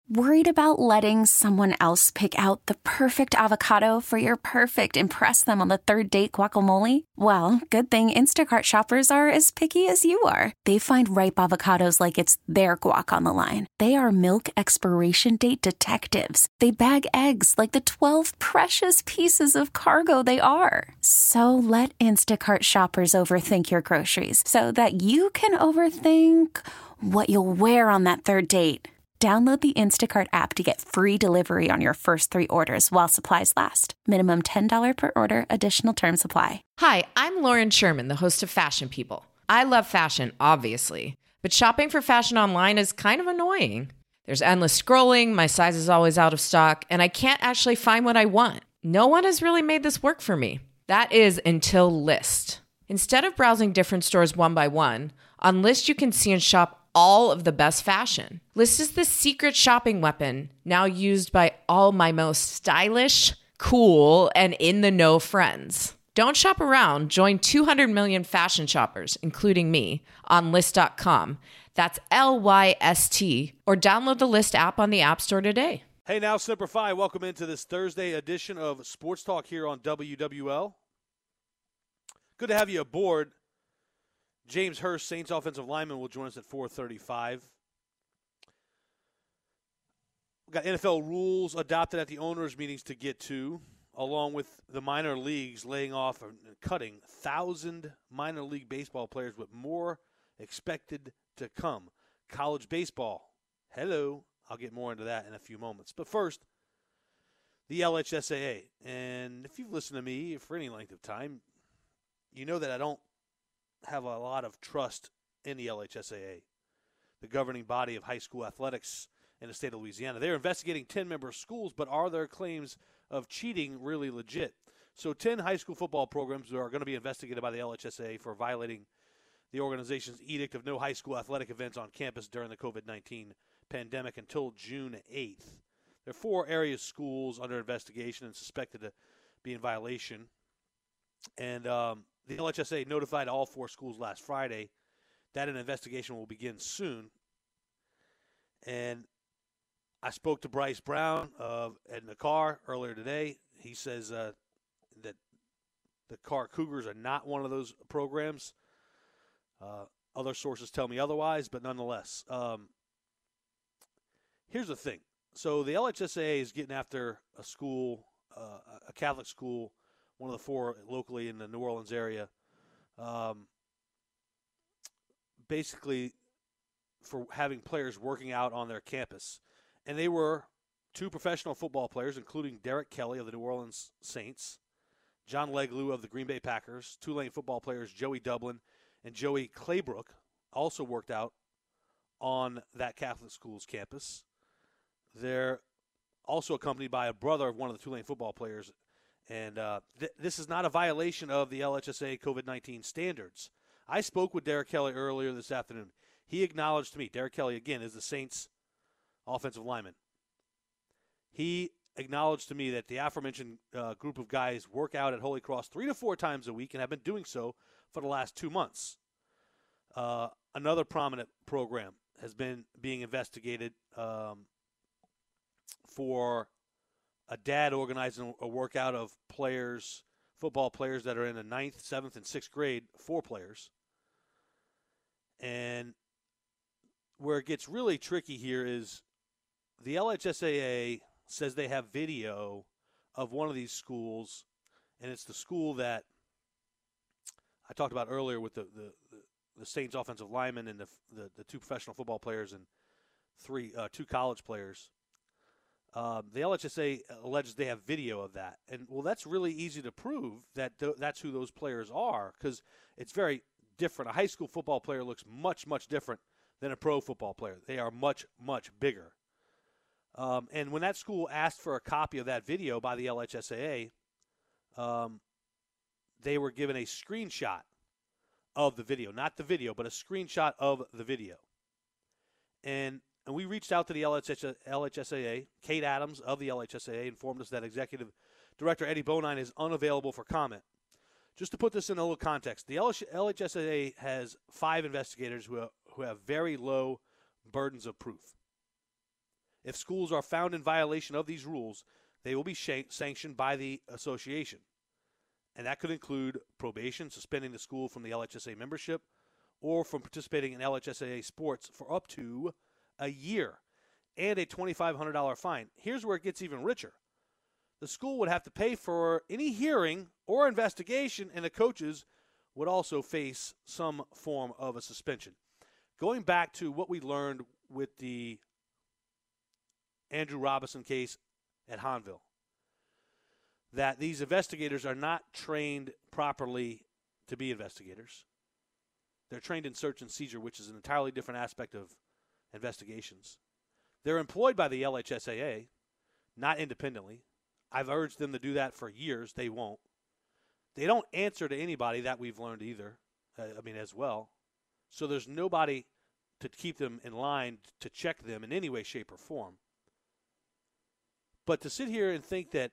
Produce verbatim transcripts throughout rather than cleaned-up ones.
Worried about letting someone else pick out the perfect avocado for your perfect impress them on the third date guacamole? Well, good thing Instacart shoppers are as picky as you are. They find ripe avocados like it's their guac on the line. They are milk expiration date detectives. They bag eggs like the twelve precious pieces of cargo they are. So let Instacart shoppers overthink your groceries so that you can overthink what you'll wear on that third date. Download the Instacart app to get free delivery on your first three orders while supplies last. Minimum ten dollars per order. Additional terms apply. Hi, I'm Lauren Sherman, the host of Fashion People. I love fashion, obviously, but shopping for fashion online is kind of annoying. There's endless scrolling, my size is always out of stock, and I can't actually find what I want. No one has really made this work for me. That is until Lyst. Instead of browsing different stores one by one, on Lyst you can see and shop all of the best fashion. Lyst is the secret shopping weapon now used by all my most stylish, cool, and in-the-know friends. Don't shop around. Join two hundred million fashion shoppers, including me, on Lyst dot com. That's L Y S T. Or download the Lyst app on the App Store today. Hey now, Semper Fi. Welcome into this Thursday edition of Sports Talk here on W W L. Good to have you aboard. James Hurst, Saints offensive lineman, will join us at four thirty-five. We've got N F L rules adopted at the owners' meetings to get to, along with the minor leagues laying off and cutting one thousand minor league baseball players with more expected to come. College baseball. Hello. I'll get more into that in a few moments. But first, the L H S A A. And if you've listened to me for any length of time, you know that I don't have a lot of trust in the L H S A A, the governing body of high school athletics in the state of Louisiana. They're investigating ten member schools, but are their claims of cheating really legit? So ten high school football programs are going to be investigated by the L H S A A for violating the organization's edict of no high school athletic events on campus during the covid nineteen pandemic until June eighth. There are four area schools under investigation and suspected to be in violation. And um, the L H S A notified all four schools last Friday that an investigation will begin soon. And I spoke to Bryce Brown uh, in the car earlier today. He says uh, that the Car Cougars are not one of those programs. Uh, other sources tell me otherwise, but nonetheless. Um, here's the thing. So the L H S A A is getting after a school, uh, a Catholic school, one of the four locally in the New Orleans area, um, basically for having players working out on their campus. And they were two professional football players, including Derek Kelly of the New Orleans Saints, John Leglue of the Green Bay Packers, Tulane football players Joey Dublin and Joey Claybrook also worked out on that Catholic school's campus. They're also accompanied by a brother of one of the Tulane football players. And uh, th- this is not a violation of the L H S A covid nineteen standards. I spoke with Derek Kelly earlier this afternoon. He acknowledged to me, Derek Kelly, again, is the Saints offensive lineman. He acknowledged to me that the aforementioned uh, group of guys work out at Holy Cross three to four times a week and have been doing so for the last two months. Uh, another prominent program has been being investigated um, for a dad organizing a workout of players, football players that are in the ninth, seventh, and sixth grade, four players. And where it gets really tricky here is the L H S A A says they have video of one of these schools, and it's the school that I talked about earlier with the, the, the Saints offensive lineman and the, the, the two professional football players and three uh, two college players. Um, the L H S A alleges they have video of that. And, well, that's really easy to prove that th- that's who those players are because it's very different. A high school football player looks much, much different than a pro football player. They are much, much bigger. Um, and when that school asked for a copy of that video by the L H S A A, um, they were given a screenshot of the video. Not the video, but a screenshot of the video. And And we reached out to the L H S A A. Kate Adams of the L H S A A informed us that Executive Director Eddie Bonine is unavailable for comment. Just to put this in a little context, the L H S A A has five investigators who have, who have very low burdens of proof. If schools are found in violation of these rules, they will be sh- sanctioned by the association. And that could include probation, suspending the school from the L H S A membership, or from participating in L H S A A sports for up to a year, and a twenty-five hundred dollars fine. Here's where it gets even richer. The school would have to pay for any hearing or investigation, and the coaches would also face some form of a suspension. Going back to what we learned with the Andrew Robinson case at Hahnville, that these investigators are not trained properly to be investigators. They're trained in search and seizure, which is an entirely different aspect of investigations. They're employed by the L H S A A, not independently. I've urged them to do that for years. They won't. They don't answer to anybody, that we've learned either, uh, I mean, as well. So there's nobody to keep them in line, to check them in any way, shape, or form. But to sit here and think that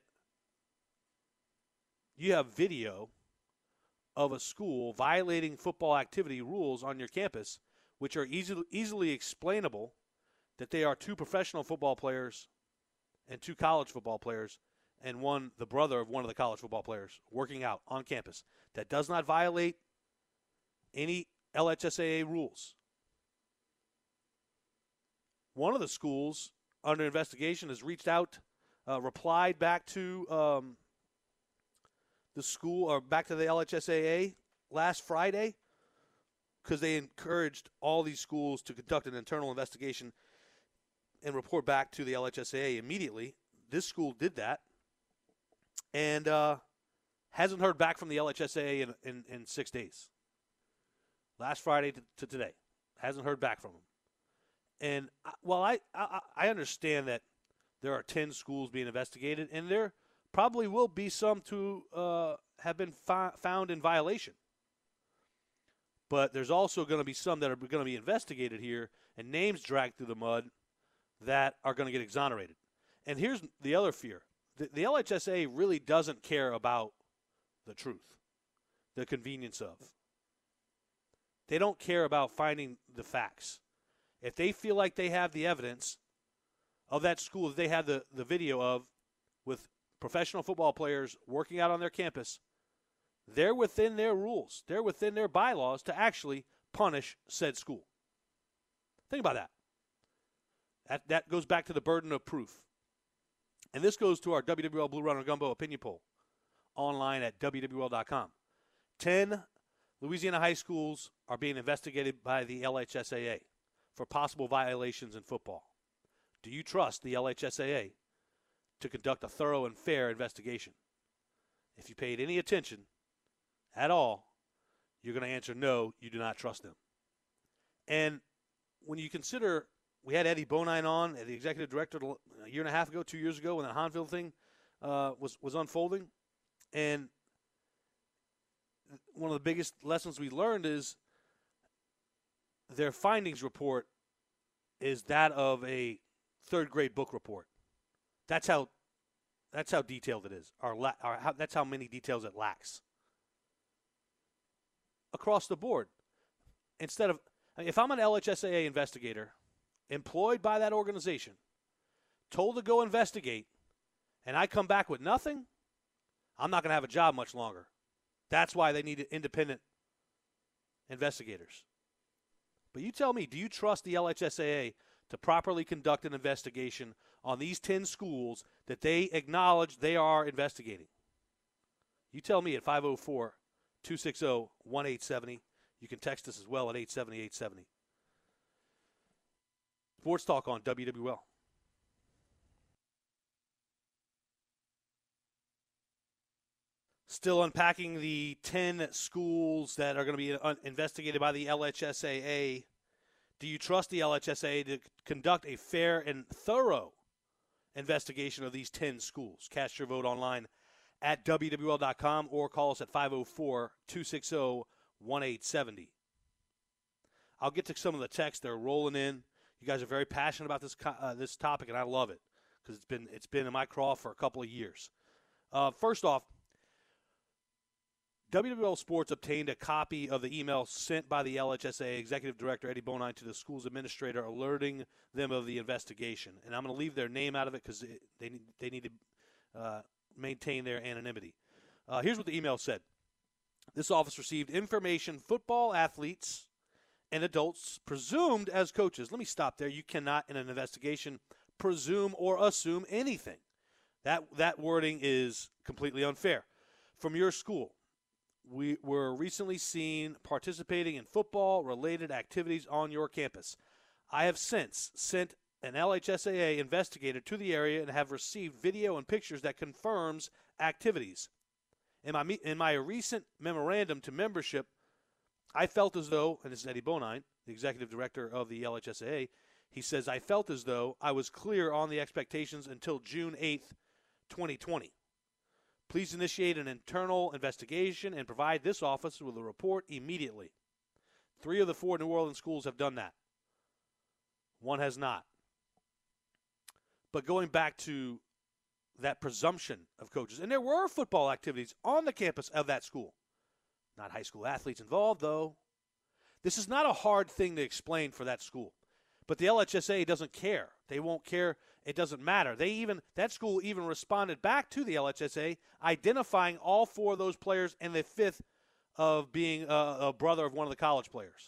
you have video of a school violating football activity rules on your campus, which are easily, easily explainable, that they are two professional football players and two college football players, and one, the brother of one of the college football players, working out on campus, that does not violate any L H S A A rules. One of the schools under investigation has reached out, uh, replied back to um, the school, or back to the L H S A A last Friday, because they encouraged all these schools to conduct an internal investigation and report back to the L H S A A immediately. This school did that, and uh, hasn't heard back from the L H S A A in, in, in six days. Last Friday to, to today. Hasn't heard back from them. And uh, while I, I, I understand that there are ten schools being investigated, and there probably will be some to uh, have been fi- found in violation. But there's also going to be some that are going to be investigated here and names dragged through the mud that are going to get exonerated. And here's the other fear. The, the L H S A really doesn't care about the truth, the convenience of. They don't care about finding the facts. If they feel like they have the evidence of that school that they have the, the video of with professional football players working out on their campus, they're within their rules. They're within their bylaws to actually punish said school. Think about that. That, that goes back to the burden of proof. And this goes to our W W L Blue Runner Gumbo opinion poll online at W W L dot com. Ten Louisiana high schools are being investigated by the L H S A A for possible violations in football. Do you trust the L H S A A to conduct a thorough and fair investigation? If you paid any attention at all, you're going to answer no, you do not trust them. And when you consider, we had Eddie Bonine on, the executive director, a year and a half ago, two years ago, when the Hahnville thing uh, was, was unfolding. And one of the biggest lessons we learned is their findings report is that of a third grade book report. That's how that's how detailed it is. Or, la- or how, that's how many details it lacks. Across the board. Instead of, if I'm an L H S A A investigator, employed by that organization, told to go investigate, and I come back with nothing, I'm not going to have a job much longer. That's why they need independent investigators. But you tell me, do you trust the L H S A A to properly conduct an investigation on these ten schools that they acknowledge they are investigating? You tell me at five oh four, two six oh, one eight seven oh. You can text us as well at eight seven oh, eight seven oh. Sports Talk on W W L. Still unpacking the ten schools that are going to be un- investigated by the L H S A A. Do you trust the L H S A A to conduct a fair and thorough investigation of these ten schools? Cast your vote online at W W L dot com or call us at five oh four, two six oh, one eight seven oh. I'll get to some of the texts. They're rolling in. You guys are very passionate about this uh, this topic, and I love it because it's been it's been in my craw for a couple of years. Uh, first off, W W L Sports obtained a copy of the email sent by the L H S A Executive Director Eddie Bonine to the school's administrator alerting them of the investigation. And I'm going to leave their name out of it because they need, they need to uh, maintain their anonymity. Uh, here's what the email said. This office received information football athletes and adults presumed as coaches. Let me stop there. You cannot, in an investigation, presume or assume anything. That, that wording is completely unfair. From your school. We were recently seen participating in football-related activities on your campus. I have since sent an L H S A A investigator to the area and have received video and pictures that confirms activities. In my, in my recent memorandum to membership, I felt as though, and this is Eddie Bonine, the executive director of the L H S A A, he says, I felt as though I was clear on the expectations until June eighth, twenty twenty. Please initiate an internal investigation and provide this office with a report immediately. Three of the four New Orleans schools have done that. One has not. But going back to that presumption of coaches, and there were football activities on the campus of that school. Not high school athletes involved, though. This is not a hard thing to explain for that school. But the L H S A doesn't care. They won't care. It doesn't matter. They even that school even responded back to the L H S A, identifying all four of those players and the fifth of being a, a brother of one of the college players.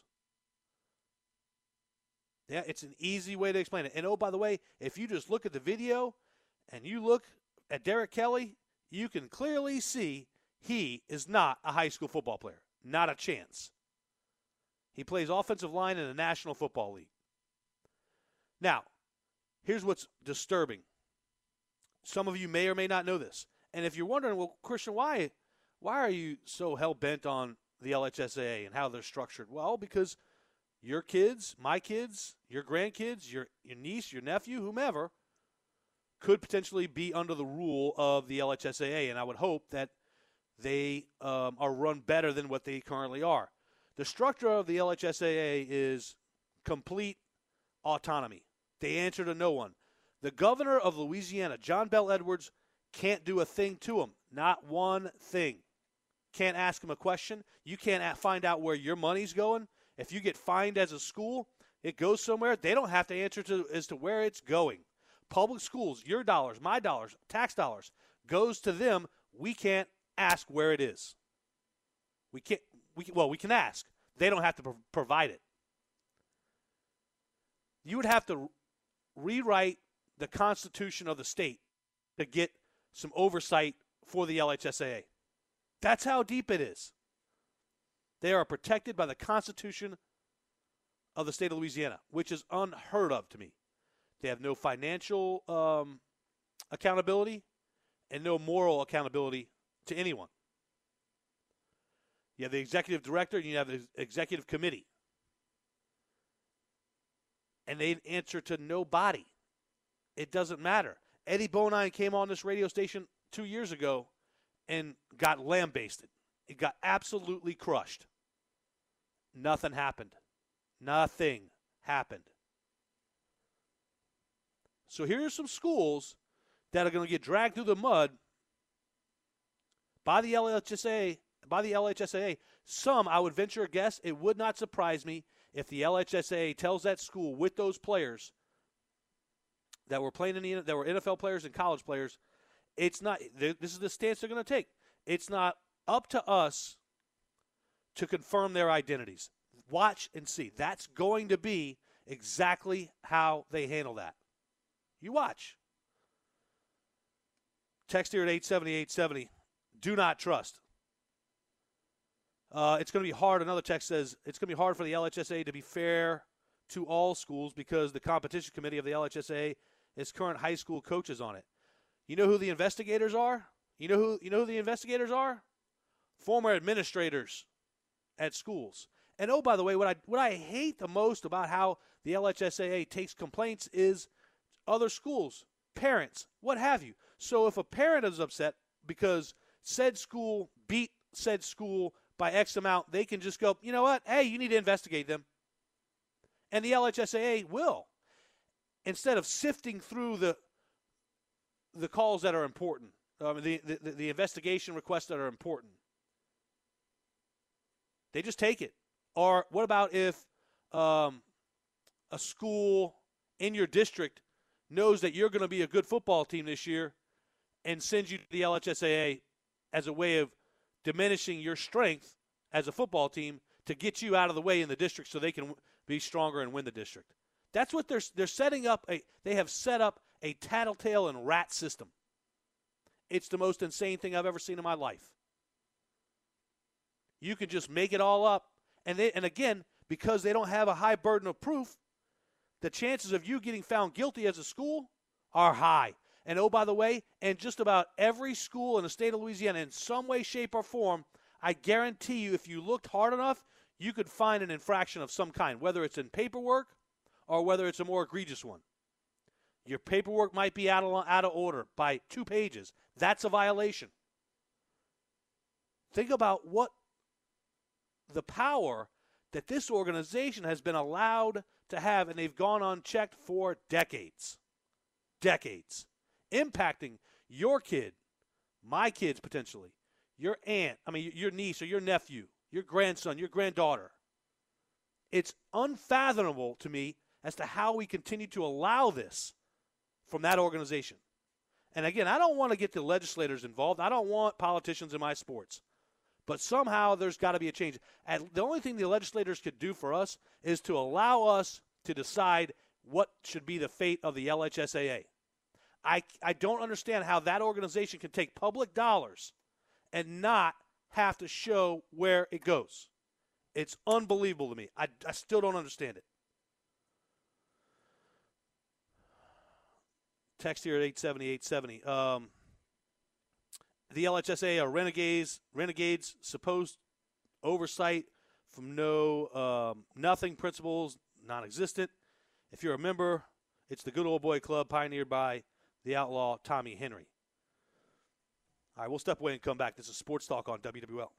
Yeah, it's an easy way to explain it. And, oh, by the way, if you just look at the video and you look at Derek Kelly, you can clearly see he is not a high school football player. Not a chance. He plays offensive line in the National Football League. Now, here's what's disturbing. Some of you may or may not know this. And if you're wondering, well, Christian, why, why are you so hell-bent on the L H S A A and how they're structured? Well, because your kids, my kids, your grandkids, your, your niece, your nephew, whomever, could potentially be under the rule of the L H S A A. And I would hope that they um, are run better than what they currently are. The structure of the L H S A A is complete autonomy. They answer to no one. The governor of Louisiana, John Bel Edwards, can't do a thing to him. Not one thing. Can't ask him a question. You can't find out where your money's going. If you get fined as a school, it goes somewhere. They don't have to answer to as to where it's going. Public schools, your dollars, my dollars, tax dollars, goes to them. We can't ask where it is. We can't. We well, we can ask. They don't have to pro- provide it. You would have to rewrite the Constitution of the state to get some oversight for the L H S A A. That's how deep it is. They are protected by the Constitution of the state of Louisiana, which is unheard of to me. They have no financial um, accountability and no moral accountability to anyone. You have the executive director and you have the executive committee. And they answer to nobody. It doesn't matter. Eddie Bonine came on this radio station two years ago and got lambasted. It got absolutely crushed. Nothing happened. Nothing happened. So here are some schools that are going to get dragged through the mud by the L H S A A. By the L H S A A. Some, I would venture a guess, it would not surprise me if the L H S A A tells that school with those players that were playing in the that were N F L players and college players, it's not. This is the stance they're going to take. It's not up to us to confirm their identities. Watch and see. That's going to be exactly how they handle that. You watch. Text here at eight seventy, eight seventy. Do not trust. Uh, it's going to be hard. Another text says it's going to be hard for the L H S A to be fair to all schools because the competition committee of the L H S A is current high school coaches on it. You know who the investigators are? You know who you know who the investigators are? Former administrators at schools. And oh, by the way, what I what I hate the most about how the L H S A A takes complaints is other schools, parents, what have you. So if a parent is upset because said school beat said school by X amount, they can just go, you know what? Hey, you need to investigate them. And the L H S A A will. Instead of sifting through the the calls that are important, um, the, the, the investigation requests that are important. They just take it. Or what about if um, a school in your district knows that you're going to be a good football team this year and sends you to the L H S A A as a way of diminishing your strength as a football team to get you out of the way in the district so they can be stronger and win the district. That's what they're they're setting up. A, they have set up a tattletale and rat system. It's the most insane thing I've ever seen in my life. You can just make it all up. And they, and again, because they don't have a high burden of proof, the chances of you getting found guilty as a school are high. And oh, by the way, in just about every school in the state of Louisiana, in some way, shape, or form, I guarantee you if you looked hard enough, you could find an infraction of some kind, whether it's in paperwork or whether it's a more egregious one. Your paperwork might be out of, out of order by two pages. That's a violation. Think about what the power that this organization has been allowed to have, and they've gone unchecked for decades. Decades. Impacting your kid, my kids potentially, your aunt, I mean your niece or your nephew, your grandson, your granddaughter. It's unfathomable to me as to how we continue to allow this from that organization. And again, I don't want to get the legislators involved. I don't want politicians in my sports. But somehow there's got to be a change. And the only thing the legislators could do for us is to allow us to decide what should be the fate of the L H S A A. I, I don't understand how that organization can take public dollars and not have to show where it goes. It's unbelievable to me. I, I still don't understand it. Text here at eight seventy, eight seventy. Um, the L H S A A are renegades, renegades, supposed oversight from no um, nothing principles, non-existent. If you're a member, it's the good old boy club pioneered by the outlaw Tommy Henry. All right, we'll step away and come back. This is Sports Talk on W W L.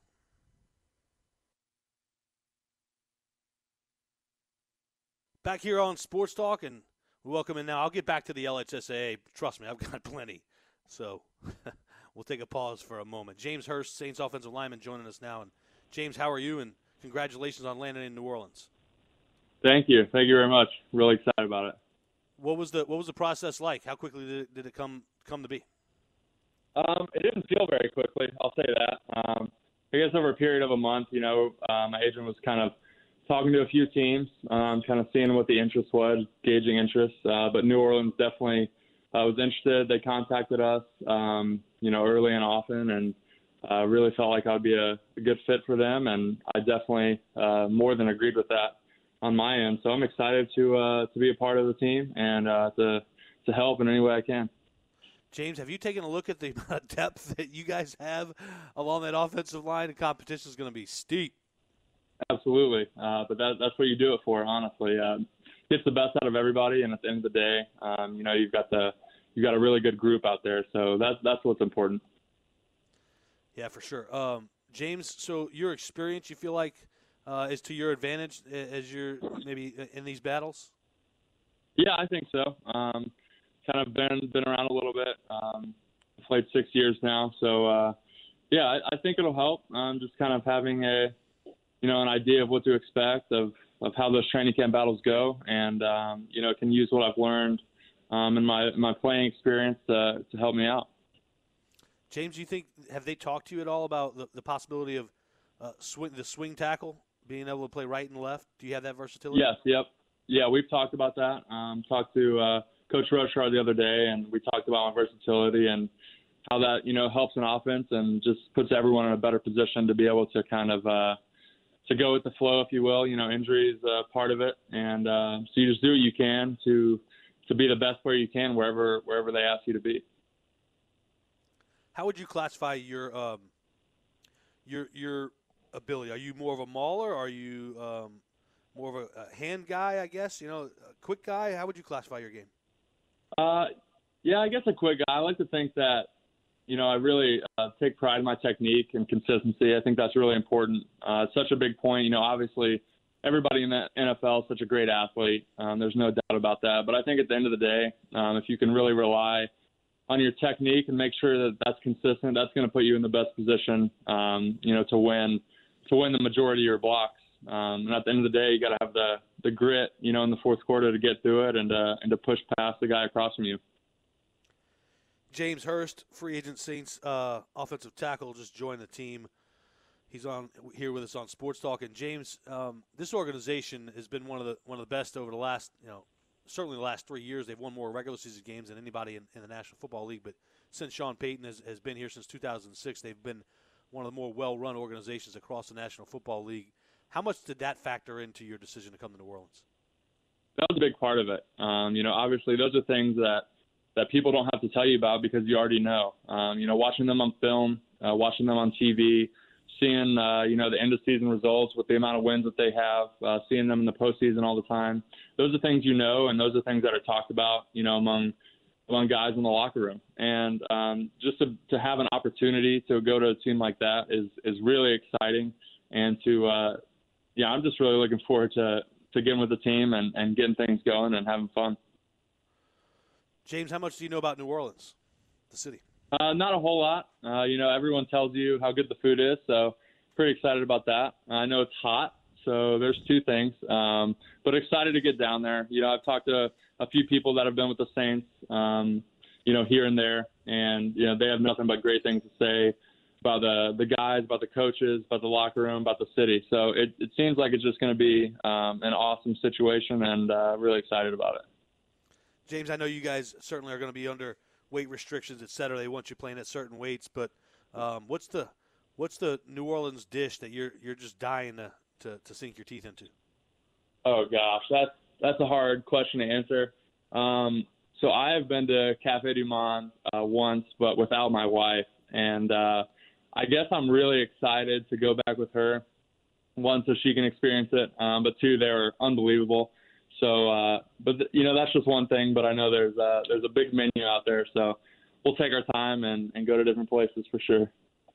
Back here on Sports Talk, and we welcome in now. I'll get back to the L H S A A. Trust me, I've got plenty. So we'll take a pause for a moment. James Hurst, Saints offensive lineman, joining us now. And James, how are you? And congratulations on landing in New Orleans. Thank you. Thank you very much. Really excited about it. What was the what was the process like? How quickly did it, did it come come to be? Um, it didn't feel very quickly. I'll say that. Um, I guess over a period of a month, you know, uh, my agent was kind of talking to a few teams, um, kind of seeing what the interest was, gauging interest. Uh, but New Orleans definitely uh, was interested. They contacted us, um, you know, early and often, and uh, really felt like I'd be a, a good fit for them. And I definitely uh, more than agreed with that on my end. So I'm excited to uh, to be a part of the team and uh, to to help in any way I can. James, have you taken a look at the amount of depth that you guys have along that offensive line? The competition is going to be steep. Absolutely, uh, but that, that's what you do it for. Honestly, uh, gets the best out of everybody, and at the end of the day, um, you know, you've got the you've got a really good group out there. So that's that's what's important. Yeah, for sure. Um, James, so your experience, you feel like, uh, is to your advantage as you're maybe in these battles? Yeah, I think so. Um, kind of been been around a little bit. Um, played six years now, so uh, yeah, I, I think it'll help. Um, just kind of having a you know an idea of what to expect of of how those training camp battles go, and um, you know can use what I've learned um, in my my playing experience uh, to help me out. James, do you think have they talked to you at all about the, the possibility of uh, swing, the swing tackle being able to play right and left? Do you have that versatility? Yes. Yep. Yeah, we've talked about that. Um, talked to uh, Coach Rochard the other day, and we talked about my versatility and how that, you know, helps an offense and just puts everyone in a better position to be able to kind of uh, to go with the flow, if you will. You know, injury is uh, part of it, and uh, so you just do what you can to to be the best player you can wherever wherever they ask you to be. How would you classify your um, your your ability? Are you more of a mauler? Are you um, more of a, a hand guy? I guess you know, a quick guy. How would you classify your game? Uh, yeah, I guess a quick guy. I like to think that, you know, I really uh, take pride in my technique and consistency. I think that's really important. Uh, it's such a big point. You know, obviously everybody in the N F L is such a great athlete. Um, there's no doubt about that. But I think at the end of the day, um, if you can really rely on your technique and make sure that that's consistent, that's going to put you in the best position, um, you know, to win to win the majority of your blocks. Um, and at the end of the day, you got to have the, the grit, you know, in the fourth quarter to get through it and, uh, and to push past the guy across from you. James Hurst, free agent Saints uh, offensive tackle, just joined the team. He's on here with us on Sports Talk. And James, um, this organization has been one of the one of the best over the last, you know, certainly the last three years. They've won more regular season games than anybody in, in the National Football League. But since Sean Payton has, has been here since two thousand six, they've been one of the more well-run organizations across the National Football League. How much did that factor into your decision to come to New Orleans? That was a big part of it. Um, you know, obviously those are things that, that people don't have to tell you about because you already know. Um, you know, watching them on film, uh, watching them on T V, seeing, uh, you know, the end-of-season results with the amount of wins that they have, uh, seeing them in the postseason all the time. Those are things you know, and those are things that are talked about, you know, among among guys in the locker room. And um, just to, to have an opportunity to go to a team like that is is really exciting. And to, uh, yeah, I'm just really looking forward to, to getting with the team and, and getting things going and having fun. James, how much do you know about New Orleans, the city? Uh, not a whole lot. Uh, you know, everyone tells you how good the food is, so pretty excited about that. I know it's hot, so there's two things. Um, but excited to get down there. You know, I've talked to a few people that have been with the Saints, um, you know, here and there, and, you know, they have nothing but great things to say about the, the guys, about the coaches, about the locker room, about the city. So it, it seems like it's just going to be um, an awesome situation, and uh, really excited about it. James, I know you guys certainly are going to be under weight restrictions, et cetera. They want you playing at certain weights, but um, what's the what's the New Orleans dish that you're you're just dying to, to, to sink your teeth into? Oh gosh, that's that's a hard question to answer. Um, so I have been to Cafe Du Monde uh, once, but without my wife, and uh, I guess I'm really excited to go back with her. One, so she can experience it, um, but two, they were unbelievable. So, uh, but th- you know, that's just one thing. But I know there's uh, there's a big menu out there, so we'll take our time and, and go to different places for sure.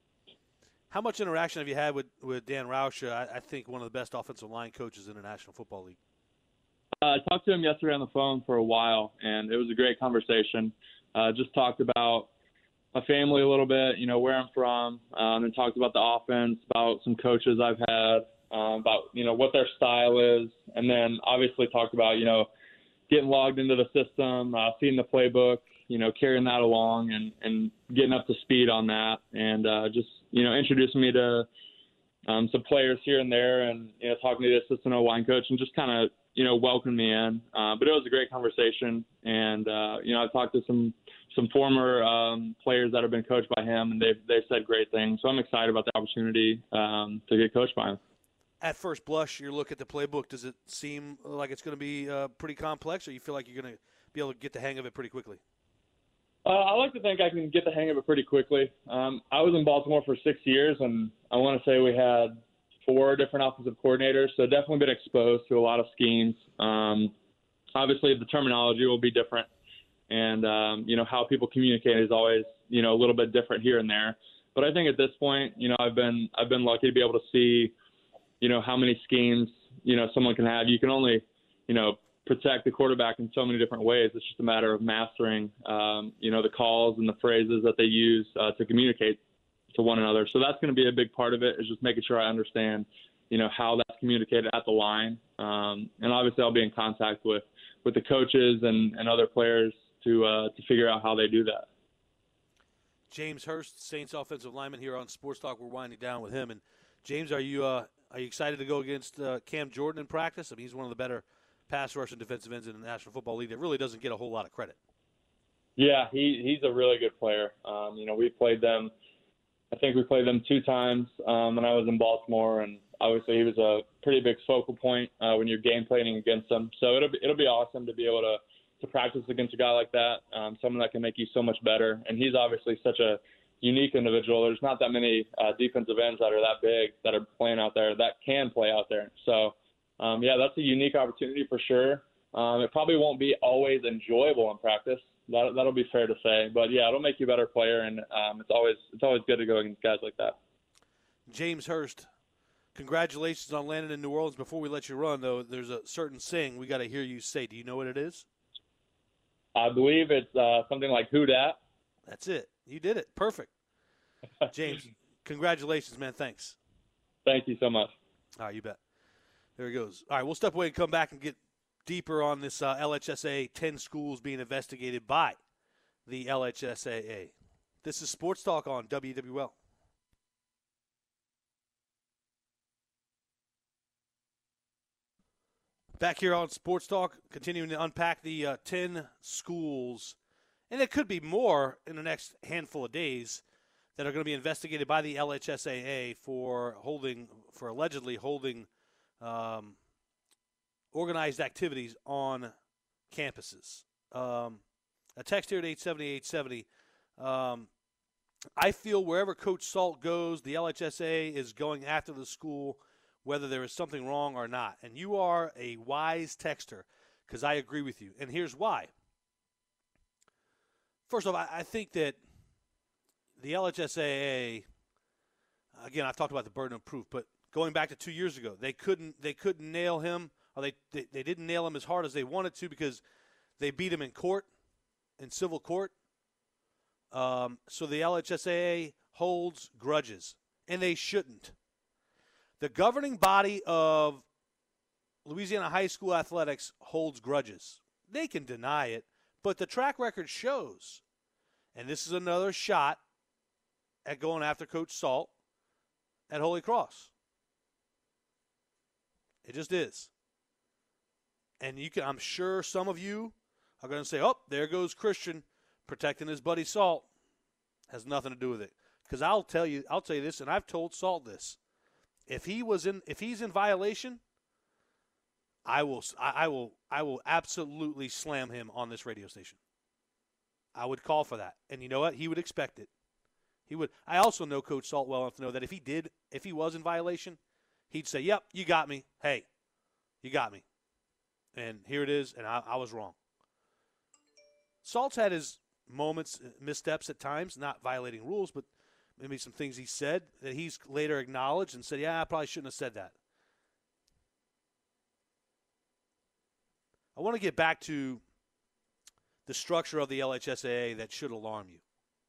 How much interaction have you had with, with Dan Roush? I, I think one of the best offensive line coaches in the National Football League. Uh, I talked to him yesterday on the phone for a while, and it was a great conversation. Uh, just talked about my family a little bit, you know, where I'm from, um, and talked about the offense, about some coaches I've had. Uh, about, you know, what their style is, and then obviously talked about, you know, getting logged into the system, uh, seeing the playbook, you know, carrying that along and, and getting up to speed on that, and uh, just, you know, introducing me to um, some players here and there, and, you know, talking to the assistant O-line coach and just kind of, you know, welcoming me in. Uh, but it was a great conversation, and, uh, you know, I've talked to some some former um, players that have been coached by him, and they've, they've said great things. So I'm excited about the opportunity um, to get coached by him. At first blush, you look at the playbook, does it seem like it's going to be uh, pretty complex, or you feel like you're going to be able to get the hang of it pretty quickly? Uh, I like to think I can get the hang of it pretty quickly. Um, I was in Baltimore for six years, and I want to say we had four different offensive coordinators, so definitely been exposed to a lot of schemes. Um, obviously, the terminology will be different, and, um, you know, how people communicate is always, you know, a little bit different here and there. But I think at this point, you know, I've been I've been lucky to be able to see, you know, how many schemes, you know, someone can have. You can only, you know, protect the quarterback in so many different ways. It's just a matter of mastering, um, you know, the calls and the phrases that they use uh, to communicate to one another. So that's going to be a big part of it, is just making sure I understand, you know, how that's communicated at the line. Um, and obviously I'll be in contact with, with the coaches and, and other players to uh, to figure out how they do that. James Hurst, Saints offensive lineman, here on Sports Talk. We're winding down with him. And James, are you uh, are you excited to go against uh, Cam Jordan in practice? I mean, he's one of the better pass rush and defensive ends in the National Football League that really doesn't get a whole lot of credit. Yeah, he he's a really good player. Um, you know, we played them. I think we played them two times um, when I was in Baltimore, and obviously he was a pretty big focal point uh, when you're game planning against them. So it'll be, it'll be awesome to be able to to practice against a guy like that, um, someone that can make you so much better. And he's obviously such a unique individual. There's not that many uh, defensive ends that are that big that are playing out there that can play out there. So, um, yeah, that's a unique opportunity for sure. Um, it probably won't be always enjoyable in practice. That, that'll be fair to say. But, yeah, it'll make you a better player, and um, it's always it's always good to go against guys like that. James Hurst, congratulations on landing in New Orleans. Before we let you run, though, there's a certain saying we got to hear you say. Do you know what it is? I believe it's uh, something like "Who dat?" That's it. You did it. Perfect. James, congratulations, man. Thanks. Thank you so much. All right, you bet. There he goes. All right, we'll step away and come back and get deeper on this uh, L H S A ten schools being investigated by the L H S A A. This is Sports Talk on W W L. Back here on Sports Talk, continuing to unpack the uh, ten schools, and it could be more in the next handful of days, that are going to be investigated by the L H S A A for holding, for allegedly holding um, organized activities on campuses. Um, a text here at eight seventy, eight seventy. Um, I feel wherever Coach Salt goes, the L H S A is going after the school, whether there is something wrong or not. And you are a wise texter, because I agree with you. And here's why. First off, I, I think that the L H S A A, again, I've talked about the burden of proof, but going back to two years ago, they couldn't they couldn't nail him, or they, they, they didn't nail him as hard as they wanted to because they beat him in court, in civil court. Um, so the L H S A A holds grudges, and they shouldn't. The governing body of Louisiana high school athletics holds grudges. They can deny it, but the track record shows, and this is another shot at going after Coach Salt at Holy Cross. It just is. And you can, I'm sure some of you are going to say, oh, there goes Christian protecting his buddy Salt. Has nothing to do with it. Because I'll tell you, I'll tell you this, and I've told Salt this. If he was in, if he's in violation, I will, I, I will, I will absolutely slam him on this radio station. I would call for that, and you know what? He would expect it. He would. I also know Coach Salt well enough to know that if he did, if he was in violation, he'd say, "Yep, you got me. Hey, you got me." And here it is, and I, I was wrong. Salt's had his moments, missteps at times, not violating rules, but maybe some things he said that he's later acknowledged and said, yeah, I probably shouldn't have said that. I want to get back to the structure of the L H S A A that should alarm you.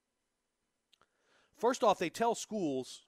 First off, they tell schools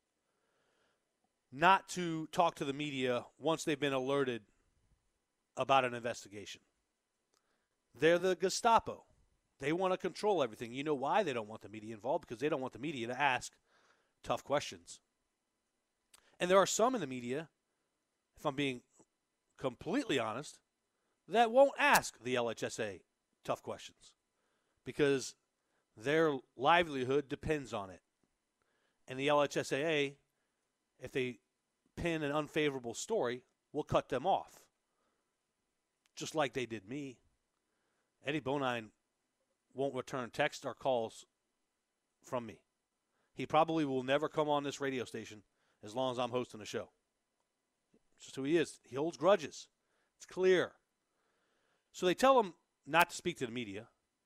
not to talk to the media once they've been alerted about an investigation. They're the Gestapo. They want to control everything. You know why they don't want the media involved? Because they don't want the media to ask tough questions. And there are some in the media, if I'm being completely honest, that won't ask the L H S A tough questions because their livelihood depends on it. And the L H S A A, if they pin an unfavorable story, will cut them off, just like they did me. Eddie Bonine won't return texts or calls from me. He probably will never come on this radio station as long as I'm hosting a show. It's just who he is. He holds grudges. It's clear. So they tell him not to speak to the media.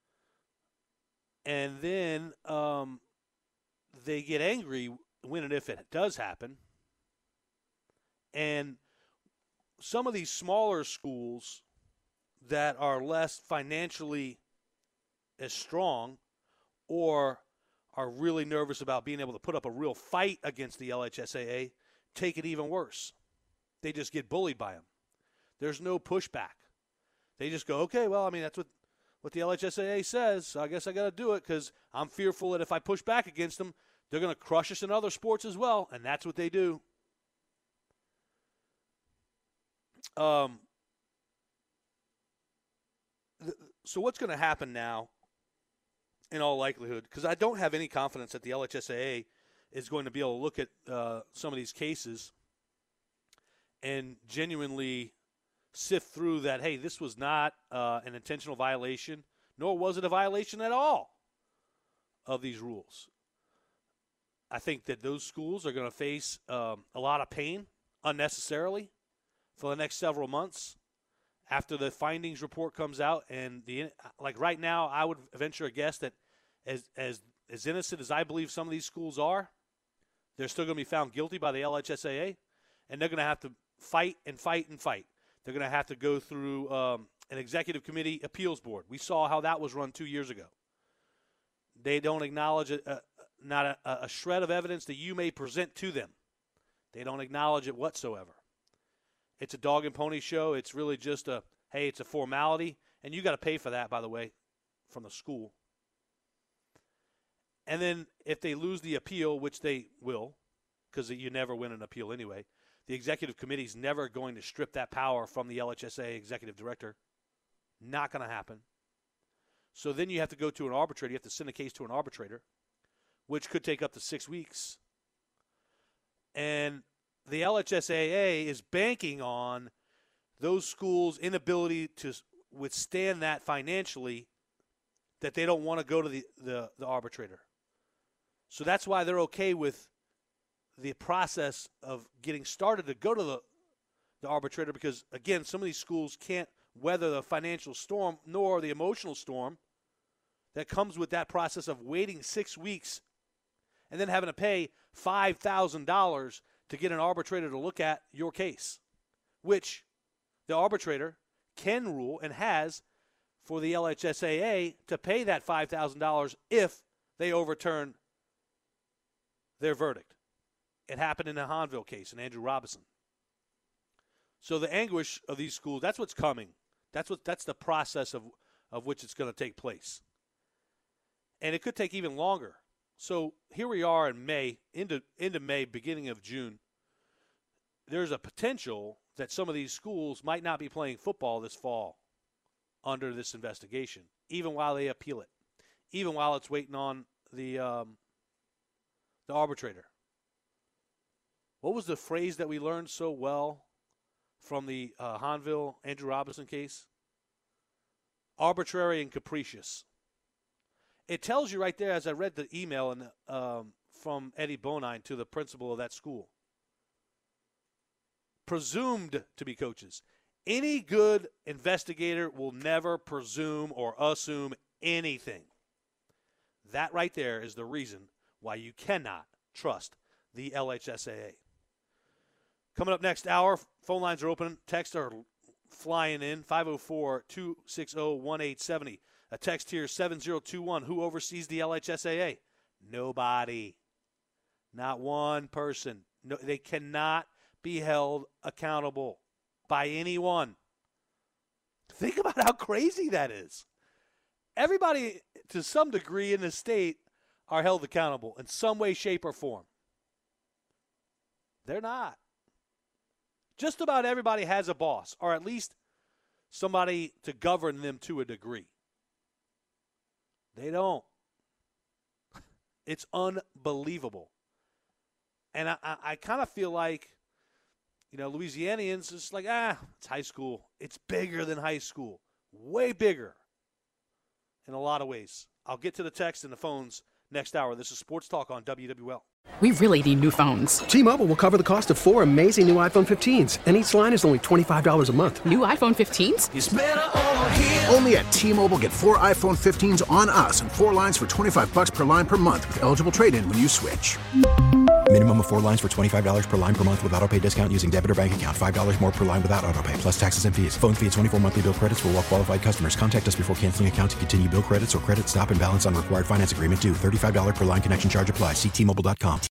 And then um, they get angry when and if it does happen. And some of these smaller schools that are less financially as strong or are really nervous about being able to put up a real fight against the L H S A A take it even worse. They just get bullied by them. There's no pushback. They just go, okay, well, I mean, that's what, what the L H S A A says, so I guess I got to do it because I'm fearful that if I push back against them, they're going to crush us in other sports as well, and that's what they do. Um. Th- so what's going to happen now, in all likelihood, because I don't have any confidence that the L H S A A is going to be able to look at uh, some of these cases and genuinely sift through that, hey, this was not uh, an intentional violation, nor was it a violation at all of these rules. I think that those schools are going to face um, a lot of pain unnecessarily for the next several months after the findings report comes out. And the like right now, I would venture a guess that as as as innocent as I believe some of these schools are, they're still going to be found guilty by the L H S A A, and they're going to have to fight and fight and fight. They're going to have to go through um, an executive committee appeals board. We saw how that was run two years ago. They don't acknowledge a, a, not a, a shred of evidence that you may present to them. They don't acknowledge it whatsoever. It's a dog and pony show. It's really just a, hey, it's a formality. And you got to pay for that, by the way, from the school. And then if they lose the appeal, which they will, because you never win an appeal anyway, the executive committee is never going to strip that power from the L H S A A executive director. Not going to happen. So then you have to go to an arbitrator. You have to send a case to an arbitrator, which could take up to six weeks. And the L H S A A is banking on those schools' inability to withstand that financially, that they don't want to go to the, the, the arbitrator. So that's why they're okay with the process of getting started to go to the, the arbitrator, because, again, some of these schools can't weather the financial storm nor the emotional storm that comes with that process of waiting six weeks and then having to pay five thousand dollars to get an arbitrator to look at your case, which the arbitrator can rule and has for the L H S A A to pay that five thousand dollars if they overturn their verdict. It happened in the Hanville case in Andrew Robinson. So the anguish of these schools, that's what's coming. That's what that's the process of, of which it's going to take place. And it could take even longer. So here we are in May, into into May, beginning of June. There's a potential that some of these schools might not be playing football this fall under this investigation, even while they appeal it, even while it's waiting on the um, the arbitrator. What was the phrase that we learned so well from the uh, Hanville Andrew Robinson case? Arbitrary and capricious. It tells you right there, as I read the email in, um, from Eddie Bonine to the principal of that school. Presumed to be coaches. Any good investigator will never presume or assume anything. That right there is the reason why you cannot trust the L H S A A. Coming up next hour, phone lines are open. Texts are flying in, five oh four, two six oh, one eight seven oh. A text here, seven oh two one. Who oversees the L H S A A? Nobody. Not one person. No, they cannot be held accountable by anyone. Think about how crazy that is. Everybody, to some degree in the state, are held accountable in some way, shape, or form. They're not. Just about everybody has a boss, or at least somebody to govern them to a degree. They don't. It's unbelievable. And I, I, I kind of feel like, you know, Louisianians, it's like, ah, it's high school. It's bigger than high school. Way bigger in a lot of ways. I'll get to the text and the phones next hour. This is Sports Talk on W W L. We really need new phones. T-Mobile will cover the cost of four amazing new iPhone fifteens, and each line is only twenty-five dollars a month. New iPhone fifteens? It's better over here. Only at T-Mobile, get four iPhone fifteens on us and four lines for twenty-five dollars per line per month with eligible trade-in when you switch. Minimum of four lines for twenty-five dollars per line per month with autopay discount using debit or bank account. five dollars more per line without autopay, plus taxes and fees. Phone fee at twenty-four monthly bill credits for well-qualified customers. Contact us before canceling account to continue bill credits or credit stop and balance on required finance agreement due. thirty-five dollars per line connection charge applies. See T Mobile dot com.